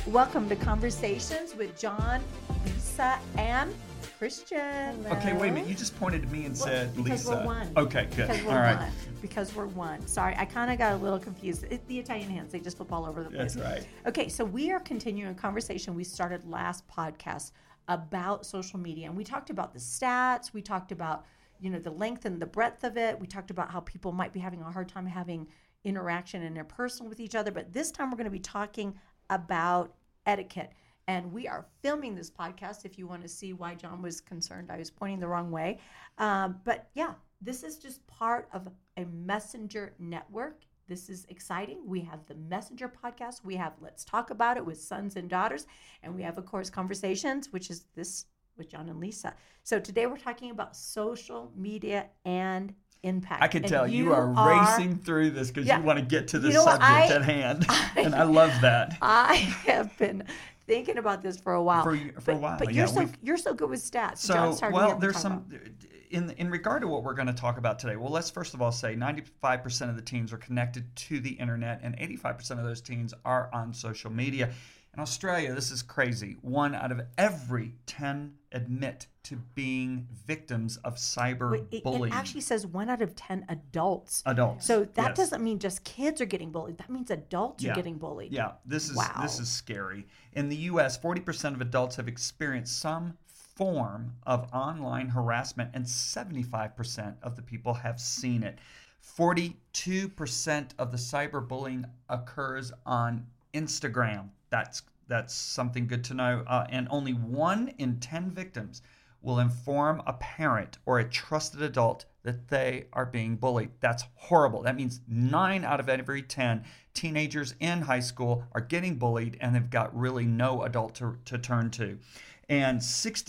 Welcome to Conversations with John, Lisa, and Christian. Hello. Okay, wait a minute. You just pointed to me and said because Lisa. We're one. Okay, good. Because we're all right. one. Because we're one. Sorry, I kind of got a little confused. The Italian hands, they just flip all over the place. That's right. Okay, so we are continuing a conversation we started last podcast about social media. And we talked about the stats. We talked about, the length and the breadth of it. We talked about how people might be having a hard time having interaction interpersonal with each other. But this time we're going to be talking about etiquette. And we are filming this podcast if you want to see why John was concerned I was pointing the wrong way. But yeah, this is just part of a messenger network. This is exciting. We have the Messenger podcast. We have Let's Talk About It with Sons and Daughters. And we have, of course, Conversations, which is this with John and Lisa. So today we're talking about social media and impact. I can tell you are racing through this because you want to get to the subject at hand. And I love that. I have been thinking about this for a while. For a while. But you're so good with stats. So, there's some in regard to what we're going to talk about today. Well, let's first of all say 95% of the teens are connected to the internet, and 85% of those teens are on social media. In Australia, this is crazy. 1 out of every 10 admit to being victims of cyberbullying. It actually says 1 out of 10 adults. Adults. So that doesn't mean just kids are getting bullied. That means adults are getting bullied. Yeah, this is scary. In the U.S., 40% of adults have experienced some form of online harassment, and 75% of the people have seen it. 42% of the cyberbullying occurs on Instagram. That's something good to know. And only 1 in 10 victims will inform a parent or a trusted adult that they are being bullied. That's horrible. That means 9 out of every 10 teenagers in high school are getting bullied, and they've got really no adult to turn to. And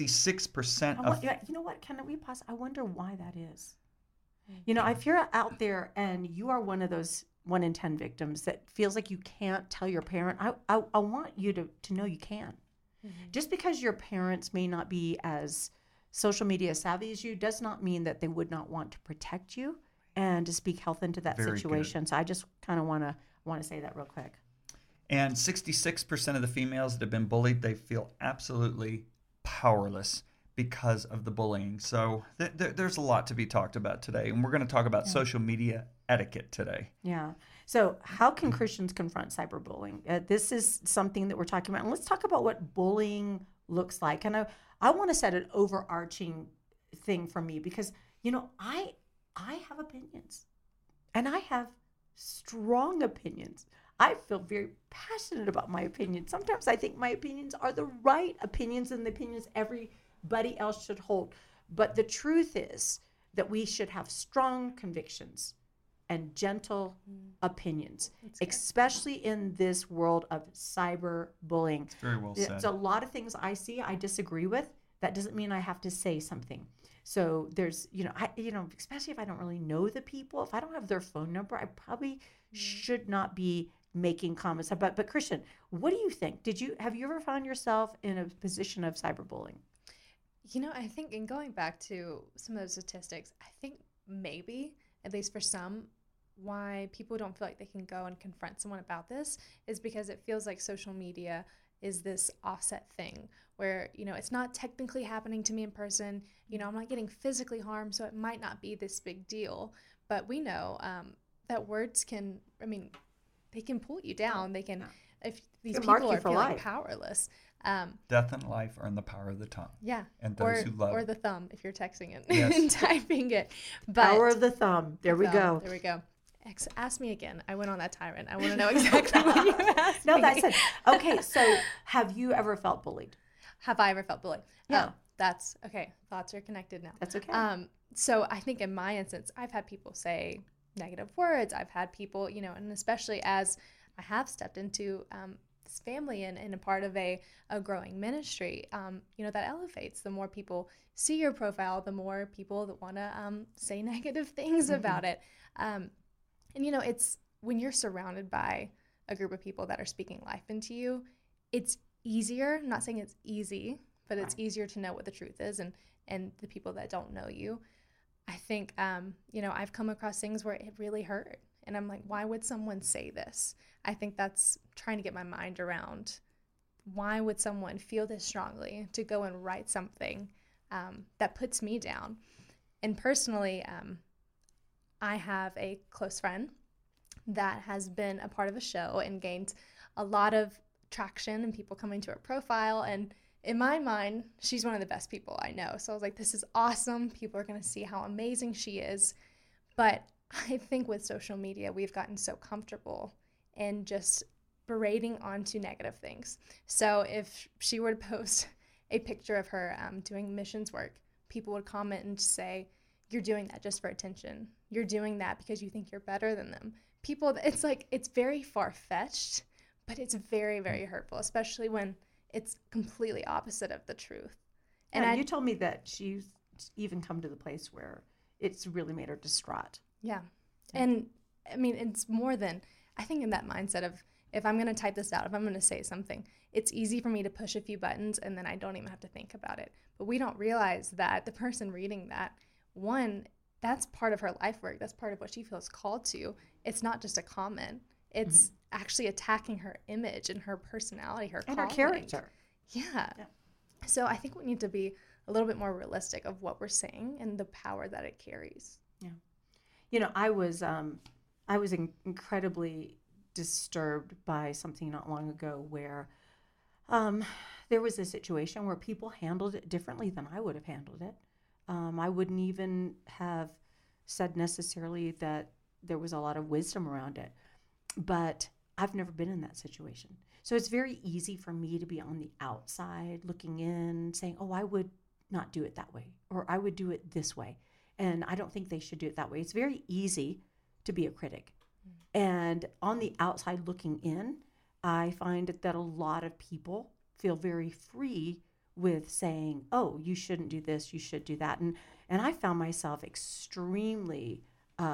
66% of... You know what? Can we pause? I wonder why that is. If you're out there and you are one of those 1 in 10 victims that feels like you can't tell your parent, I want you to know you can. Mm-hmm. Just because your parents may not be as social media savvy as you does not mean that they would not want to protect you and to speak health into that situation. Good. So I just kind of want to say that real quick. And 66% of the females that have been bullied, they feel absolutely powerless because of the bullying. So there's a lot to be talked about today. And we're going to talk about social media etiquette today. Yeah. So how can Christians confront cyberbullying? This is something that we're talking about. And let's talk about what bullying looks like. And I want to set an overarching thing for me because, I have opinions. And I have strong opinions. I feel very passionate about my opinions. Sometimes I think my opinions are the right opinions and the opinions everybody else should hold. But the truth is that we should have strong convictions and gentle opinions, especially in this world of cyberbullying. It's very well said. There's a lot of things I see I disagree with. That doesn't mean I have to say something. So there's, especially if I don't really know the people, if I don't have their phone number, I probably should not be making comments. But Christian, what do you think? Have you ever found yourself in a position of cyberbullying? I think in going back to some of those statistics, I think maybe, at least for some, why people don't feel like they can go and confront someone about this is because it feels like social media is this offset thing where, it's not technically happening to me in person. I'm not getting physically harmed, so it might not be this big deal. But we know that words they can pull you down. They can, if these people are feeling powerless. Death and life are in the power of the tongue. Yeah. And those who love. Or the thumb if you're texting it yes. and typing it. But power of the thumb. There we go. There we go. Ask me again. I went on that tyrant. I want to know exactly what you asked me. No, that's it. Okay, so have you ever felt bullied? Have I ever felt bullied? Yeah. That's okay. Thoughts are connected now. That's okay. So I think in my instance, I've had people say negative words. I've had people, and especially as I have stepped into this family and a part of a growing ministry, that elevates. The more people see your profile, the more people that want to say negative things about it. It's when you're surrounded by a group of people that are speaking life into you, it's easier. I'm not saying it's easy, but it's easier to know what the truth is and the people that don't know you. I think, I've come across things where it really hurt. And I'm like, why would someone say this? I think that's trying to get my mind around why would someone feel this strongly to go and write something that puts me down? And personally, I have a close friend that has been a part of a show and gained a lot of traction and people coming to her profile. And in my mind, she's one of the best people I know. So I was like, this is awesome. People are going to see how amazing she is. But I think with social media, we've gotten so comfortable in just berating onto negative things. So if she were to post a picture of her doing missions work, people would comment and say, you're doing that just for attention. You're doing that because you think you're better than them. People, it's like, it's very far-fetched, but it's very, very hurtful, especially when it's completely opposite of the truth. And you told me that she's even come to the place where it's really made her distraught. Yeah. And I mean, it's more than, I think in that mindset of, if I'm going to type this out, if I'm going to say something, it's easy for me to push a few buttons and then I don't even have to think about it. But we don't realize that the person reading that, one, that's part of her life work. That's part of what she feels called to. It's not just a comment. It's actually attacking her image and her personality, her and calling. her character. Yeah. So I think we need to be a little bit more realistic of what we're saying and the power that it carries. Yeah. You know, I was incredibly disturbed by something not long ago where there was a situation where people handled it differently than I would have handled it. I wouldn't even have said necessarily that there was a lot of wisdom around it, but I've never been in that situation. So it's very easy for me to be on the outside looking in saying, oh, I would not do it that way, or I would do it this way. And I don't think they should do it that way. It's very easy to be a critic. And on the outside looking in, I find that a lot of people feel very free with saying, oh, you shouldn't do this, you should do that. And I found myself extremely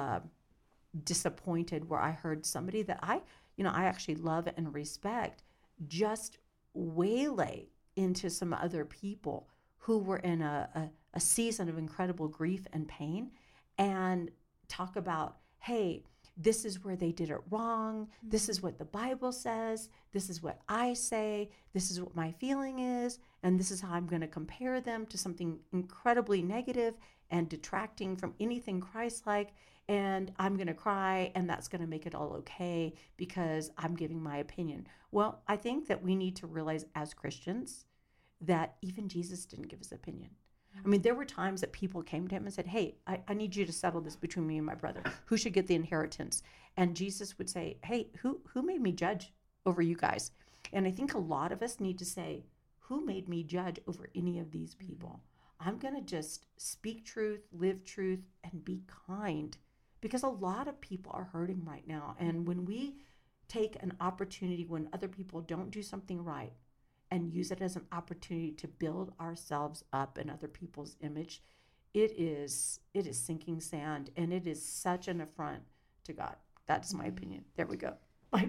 disappointed where I heard somebody that I actually love and respect just waylay into some other people who were in a season of incredible grief and pain and talk about, hey, this is where they did it wrong. This is what the Bible says. This is what I say. This is what my feeling is. And this is how I'm going to compare them to something incredibly negative and detracting from anything Christ-like. And I'm going to cry, and that's going to make it all okay because I'm giving my opinion. Well, I think that we need to realize as Christians that even Jesus didn't give his opinion. I mean, there were times that people came to him and said, hey, I need you to settle this between me and my brother. Who should get the inheritance? And Jesus would say, hey, who made me judge over you guys? And I think a lot of us need to say, who made me judge over any of these people? I'm going to just speak truth, live truth, and be kind. Because a lot of people are hurting right now. And when we take an opportunity when other people don't do something right, and use it as an opportunity to build ourselves up in other people's image, it is sinking sand, and it is such an affront to God. That's my opinion. There we go.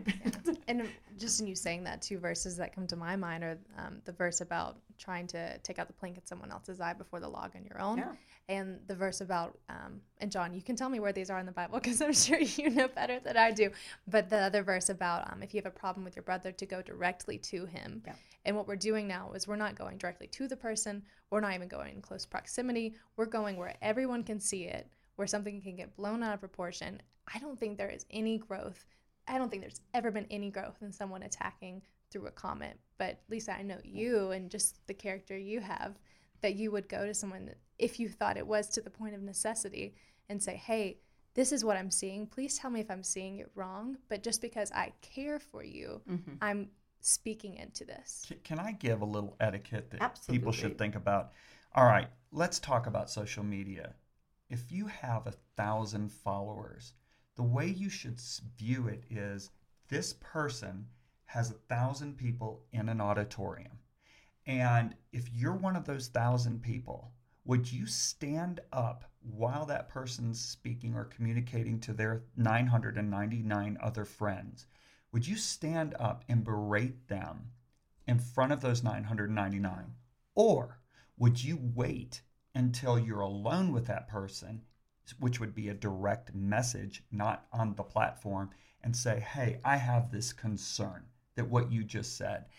And just in you saying that, two verses that come to my mind are the verse about trying to take out the plank in someone else's eye before the log in your own. Yeah. And the verse about, and John, you can tell me where these are in the Bible because I'm sure you know better than I do. But the other verse about if you have a problem with your brother, to go directly to him. Yeah. And what we're doing now is we're not going directly to the person. We're not even going in close proximity. We're going where everyone can see it, where something can get blown out of proportion. I don't think there is any growth. I don't think there's ever been any growth in someone attacking through a comment. But Lisa, I know you and just the character you have, that you would go to someone if you thought it was to the point of necessity and say, hey, this is what I'm seeing. Please tell me if I'm seeing it wrong. But just because I care for you, I'm speaking into this. Can I give a little etiquette that Absolutely. People should think about? All right, let's talk about social media. If you have 1,000 followers, the way you should view it is this person has 1,000 people in an auditorium. And if you're one of those 1,000 people, would you stand up while that person's speaking or communicating to their 999 other friends? Would you stand up and berate them in front of those 999? Or would you wait until you're alone with that person, which would be a direct message, not on the platform, and say, hey, I have this concern that what you just said.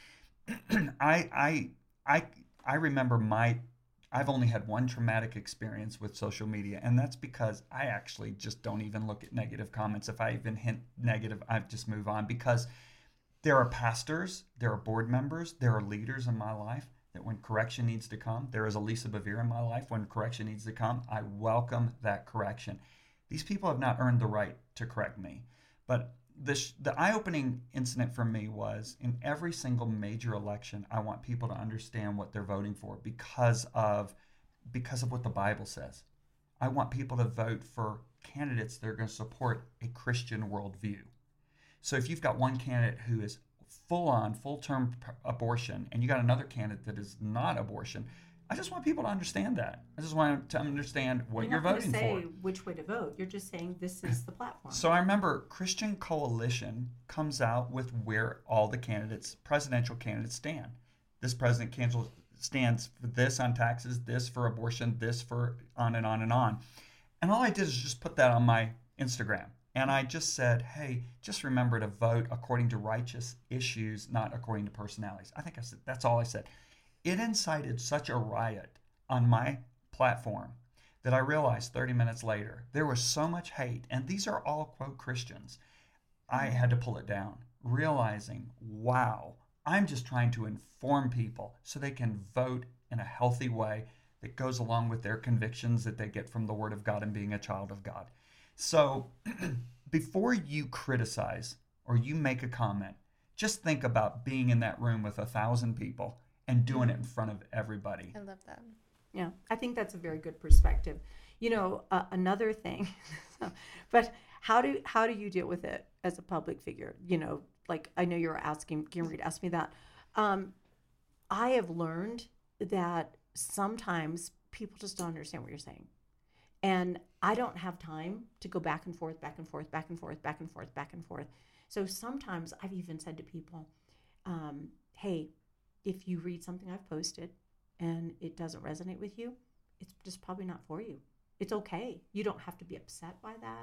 I remember I've only had one traumatic experience with social media, and that's because I actually just don't even look at negative comments. If I even hint negative, I just move on, because there are pastors, there are board members, there are leaders in my life that when correction needs to come, there is a Lisa Bevere in my life. When correction needs to come, I welcome that correction. These people have not earned the right to correct me. But the eye-opening incident for me was in every single major election, I want people to understand what they're voting for because of what the Bible says. I want people to vote for candidates that are going to support a Christian worldview. So if you've got one candidate who is full-term abortion, and you got another candidate that is not abortion, I just want people to understand that. I just want to understand what you're voting for. You're not going to say which way to vote. You're just saying this is the platform. So I remember Christian Coalition comes out with where all the presidential candidates stand. This president stands for this on taxes, this for abortion, this for on and on and on. And all I did is just put that on my Instagram. And I just said, hey, just remember to vote according to righteous issues, not according to personalities. I think I said, that's all I said. It incited such a riot on my platform that I realized 30 minutes later, there was so much hate, and these are all, quote, Christians. I had to pull it down, realizing, wow, I'm just trying to inform people so they can vote in a healthy way that goes along with their convictions that they get from the Word of God and being a child of God. So before you criticize or you make a comment, just think about being in that room with 1,000 people and doing it in front of everybody. I love that. Yeah, I think that's a very good perspective. Another thing, but how do you deal with it as a public figure? Like I know you're getting ready to ask me that. I have learned that sometimes people just don't understand what you're saying. And I don't have time to go back and forth, back and forth, back and forth, back and forth, back and forth. So sometimes I've even said to people, hey, if you read something I've posted and it doesn't resonate with you, it's just probably not for you. It's okay. You don't have to be upset by that.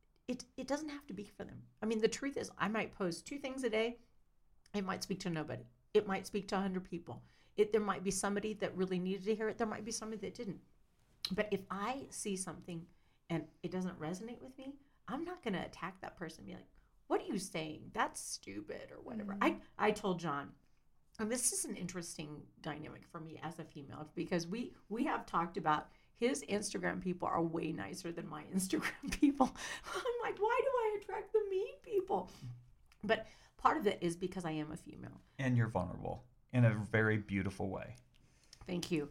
It doesn't have to be for them. I mean, the truth is I might post 2 things a day. It might speak to nobody. It might speak to 100 people. There might be somebody that really needed to hear it. There might be somebody that didn't. But if I see something and it doesn't resonate with me, I'm not going to attack that person and be like, what are you saying? That's stupid or whatever. Mm-hmm. I told John, and this is an interesting dynamic for me as a female, because we have talked about his Instagram people are way nicer than my Instagram people. I'm like, why do I attract the mean people? But part of it is because I am a female. And you're vulnerable in a very beautiful way. Thank you.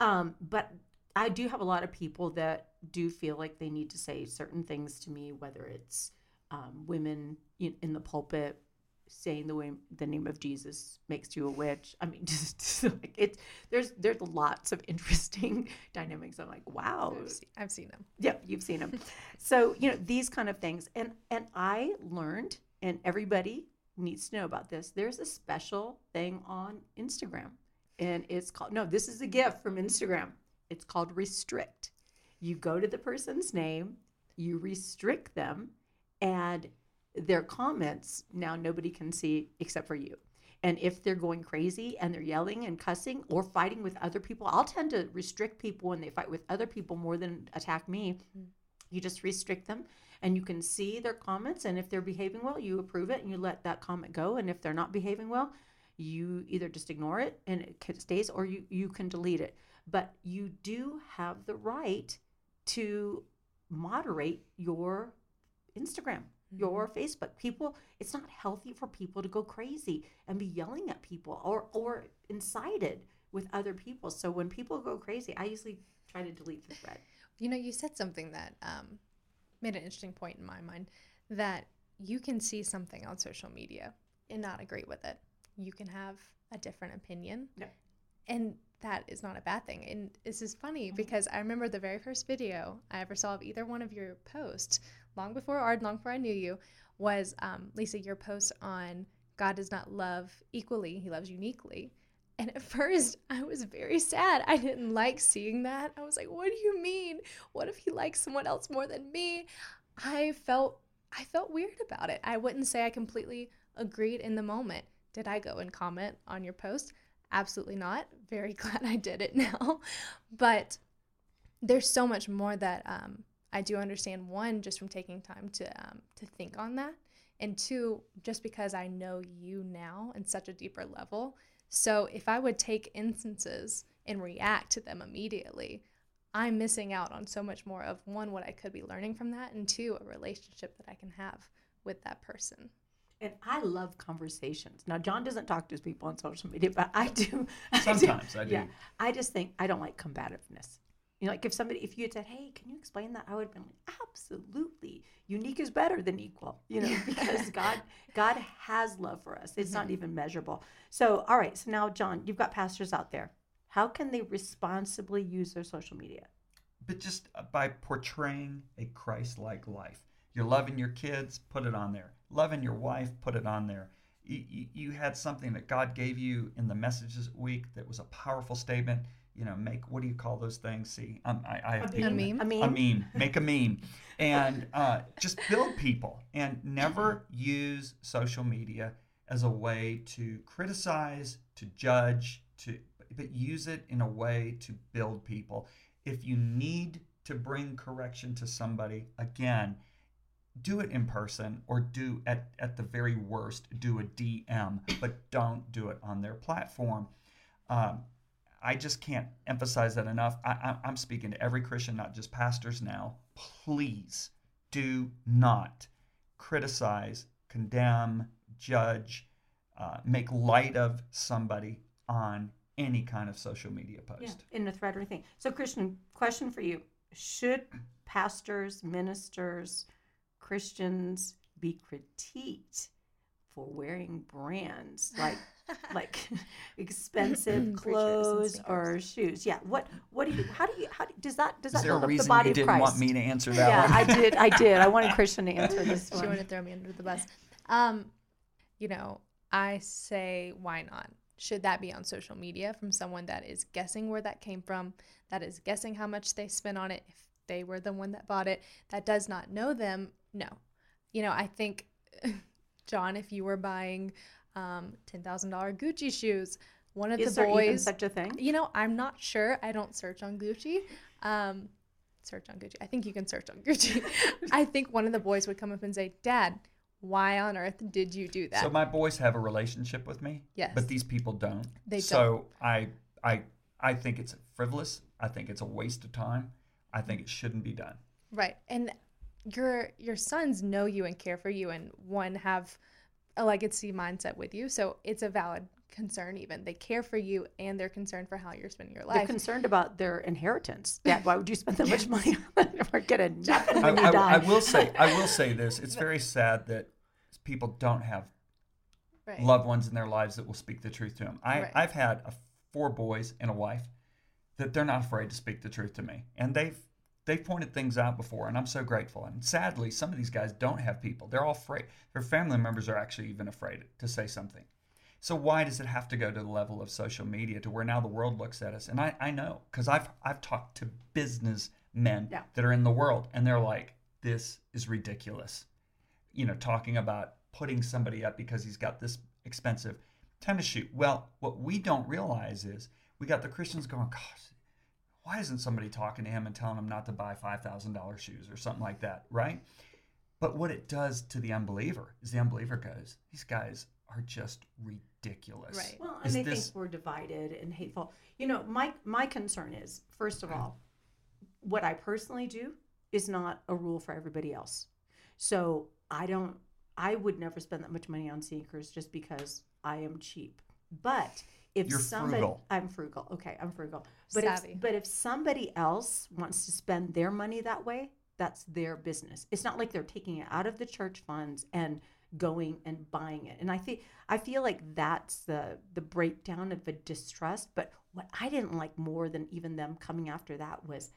But I do have a lot of people that do feel like they need to say certain things to me, whether it's women in the pulpit saying the name of Jesus makes you a witch. I mean, just like there's lots of interesting dynamics. I'm like, wow. I've seen them. Yeah, you've seen them. So, these kind of things. And I learned, and everybody needs to know about this, there's a special thing on Instagram. And it's called, this is a gift from Instagram. It's called restrict. You go to the person's name, you restrict them, and their comments now nobody can see except for you. And if they're going crazy and they're yelling and cussing or fighting with other people, I'll tend to restrict people when they fight with other people more than attack me. Mm-hmm. You just restrict them and you can see their comments. And if they're behaving well, you approve it and you let that comment go. And if they're not behaving well, you either just ignore it and it stays, or you can delete it. But you do have the right to moderate your Instagram, your Facebook. People, it's not healthy for people to go crazy and be yelling at people or incited with other people. So when people go crazy, I usually try to delete the thread. You said something that made an interesting point in my mind, that you can see something on social media and not agree with it. You can have a different opinion. Yeah. And that is not a bad thing. And this is funny because I remember the very first video I ever saw of either one of your posts, long before I knew you, was, Lisa, your post on God does not love equally, he loves uniquely. And at first, I was very sad. I didn't like seeing that. I was like, what do you mean? What if he likes someone else more than me? I felt weird about it. I wouldn't say I completely agreed in the moment. did I go and comment on your post? Absolutely not. Very glad I did it now. But there's so much more that I do understand. One, just from taking time to think on that. And two, just because I know you now in such a deeper level. So if I would take instances and react to them immediately, I'm missing out on so much more of, one, what I could be learning from that, and two, a relationship that I can have with that person. And I love conversations. Now, John doesn't talk to his people on social media, but I do. Sometimes I do. Yeah. I just think I don't like combativeness. You know, like if you had said, hey, can you explain that? I would have been like, absolutely. Unique is better than equal, you know, because God has love for us. It's not even measurable. So, all right. So now, John, you've got pastors out there. How can they responsibly use their social media? But just by portraying a Christ-like life. You're loving your kids, put it on there. Loving your wife, put it on there. You had something that God gave you in the message this week that was a powerful statement. You know, what do you call those things? See, I have A meme. A meme. A meme. Make a meme. And just build people. And never use social media as a way to criticize, to judge, but use it in a way to build people. If you need to bring correction to somebody, again, do it in person, or do at the very worst, do a DM, but don't do it on their platform. I just can't emphasize that enough. I'm speaking to every Christian, not just pastors now. Please do not criticize, condemn, judge, make light of somebody on any kind of social media post. Yeah, in a thread or anything. So, Christian, question for you. Should pastors, ministers, Christians be critiqued for wearing brands like expensive clothes or shoes? Yeah. How does that Is there a build up the reason body you of didn't Christ? want me to answer that Yeah, one? I did. I wanted Christian to answer this She one. wanted to throw me under the bus. You know, I say, why not? Should that be on social media from someone that is guessing where that came from, that is guessing how much they spent on it, if they were the one that bought it, that does not know them? No. You know, I think, John, if you were buying $10,000 Gucci shoes, one of Is the there even boys, such a thing? you know, I'm not sure. I don't search on Gucci. I think you can search on Gucci. I think one of the boys would come up and say, Dad, why on earth did you do that? So my boys have a relationship with me, Yes. but these people don't. They so don't. I think it's frivolous. I think it's a waste of time. I think it shouldn't be done. Right. And your sons know you and care for you, and one have a legacy mindset with you. So it's a valid concern even. They care for you, and they're concerned for how you're spending your life. They're concerned about their inheritance. Dad, why would you spend that much money on it or get a nothing when you die? I will say this. It's very sad that people don't have Right. loved ones in their lives that will speak the truth to them. Right. I've had 4 boys and a wife that they're not afraid to speak the truth to me. And they've pointed things out before, and I'm so grateful. And sadly, some of these guys don't have people. They're all afraid. Their family members are actually even afraid to say something. So why does it have to go to the level of social media to where now the world looks at us? And I know, because I've talked to businessmen that are in the world, and they're like, this is ridiculous. You know, talking about putting somebody up because he's got this expensive tennis shoe. Well, what we don't realize is we got the Christians going, gosh, why isn't somebody talking to him and telling him not to buy $5,000 shoes or something like that, right? But what it does to the unbeliever is the unbeliever goes, these guys are just ridiculous. Right. Well, and they think we're divided and hateful. You know, my concern is, first of all, what I personally do is not a rule for everybody else. So I would never spend that much money on sneakers just because I am cheap. But if You're frugal. I'm frugal. Okay, I'm frugal. Savvy. But if somebody else wants to spend their money that way, that's their business. It's not like they're taking it out of the church funds and going and buying it. And I feel like that's the breakdown of a distrust. But what I didn't like more than even them coming after that was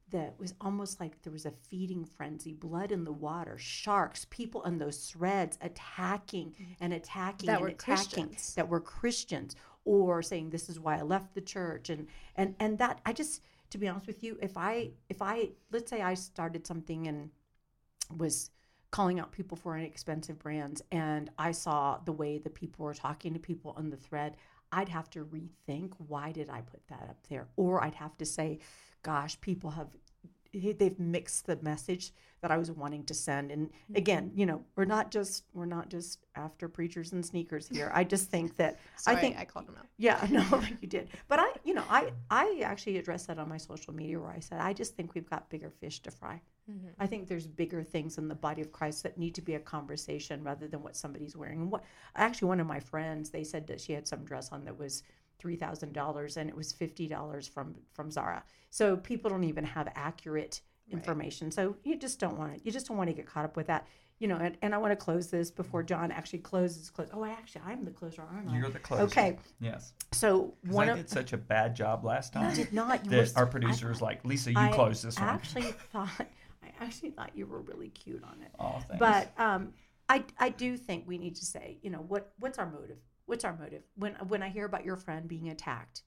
almost like there was a feeding frenzy, blood in the water, sharks, people on those threads attacking and attacking that and were attacking Christians. that were Christians, or saying this is why I left the church, and that I just, to be honest with you, if I let's say I started something and was calling out people for inexpensive brands, and I saw the way the people were talking to people on the thread, I'd have to rethink, why did I put that up there? Or I'd have to say, gosh, people they've mixed the message that I was wanting to send. And again, we're not just after preachers and sneakers here. I just think that Sorry, I called them out. Yeah, no, you did. But I actually addressed that on my social media, where I said, I just think we've got bigger fish to fry. Mm-hmm. I think there's bigger things in the body of Christ that need to be a conversation rather than what somebody's wearing. And actually, one of my friends, they said that she had some dress on that was $3,000 and it was $50 from Zara. So people don't even have accurate information. Right. So you just don't want to get caught up with that. And I want to close this before John actually closes. Oh, I'm the closer, aren't I? You're the closer. Okay. Yes. So I did such a bad job last time. You did not. Our producer was like, Lisa, you close this one. I actually thought you were really cute on it. Oh, thanks. But I do think we need to say, what's our motive? What's our motive? When I hear about your friend being attacked,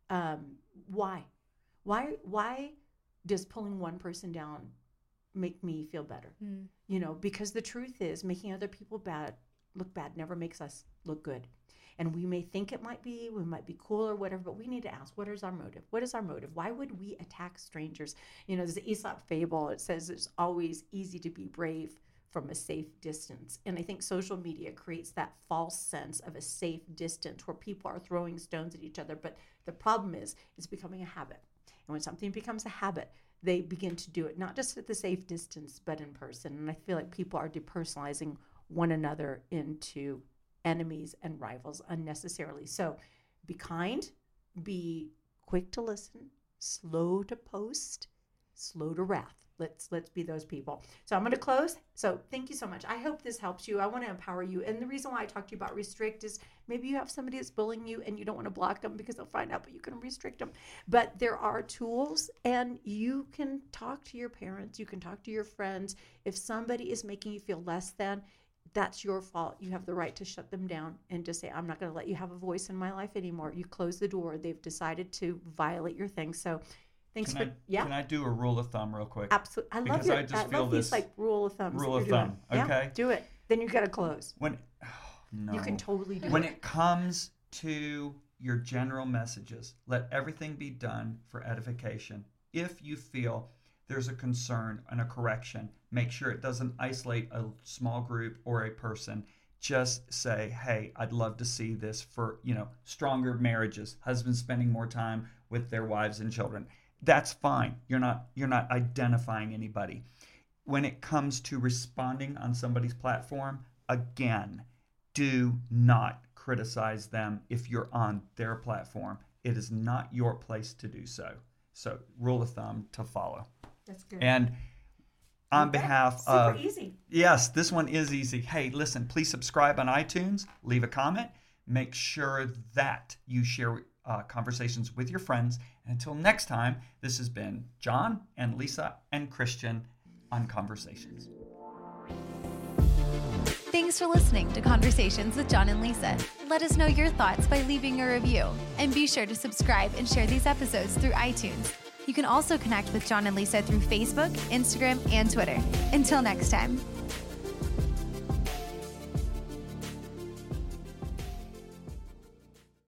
why? Why does pulling one person down make me feel better? Because the truth is, making other people look bad never makes us look good. And we may think we might be cool or whatever, but we need to ask, what is our motive? What is our motive? Why would we attack strangers? There's an Aesop fable. It says it's always easy to be brave from a safe distance. And I think social media creates that false sense of a safe distance where people are throwing stones at each other. But the problem is, it's becoming a habit. And when something becomes a habit, they begin to do it not just at the safe distance, but in person. And I feel like people are depersonalizing one another into enemies and rivals unnecessarily. So be kind, be quick to listen, slow to post, slow to wrath. Let's be those people. So I'm going to close. So thank you so much. I hope this helps you. I want to empower you. And the reason why I talked to you about restrict is maybe you have somebody that's bullying you and you don't want to block them because they'll find out, but you can restrict them. But there are tools, and you can talk to your parents. You can talk to your friends. If somebody is making you feel less than, that's your fault. You have the right to shut them down and just say, I'm not going to let you have a voice in my life anymore. You close the door. They've decided to violate your thing. So thanks Can I do a rule of thumb real quick? Absolutely. I love it. I love these like rule of thumbs. Rule of thumb. Okay. Yeah, do it. Then you got to close. No. You can totally do it. When it comes to your general messages, let everything be done for edification. If you feel there's a concern and a correction, make sure it doesn't isolate a small group or a person. Just say, hey, I'd love to see this for, stronger marriages, husbands spending more time with their wives and children. That's fine. You're not identifying anybody. When it comes to responding on somebody's platform, again, do not criticize them if you're on their platform. It is not your place to do so. So, rule of thumb to follow. That's good. And on behalf of... Super easy. Yes, this one is easy. Hey, listen, please subscribe on iTunes. Leave a comment. Make sure that you share conversations with your friends. And until next time, this has been John and Lisa and Christian on Conversations. Thanks for listening to Conversations with John and Lisa. Let us know your thoughts by leaving a review. And be sure to subscribe and share these episodes through iTunes. You can also connect with John and Lisa through Facebook, Instagram, and Twitter. Until next time.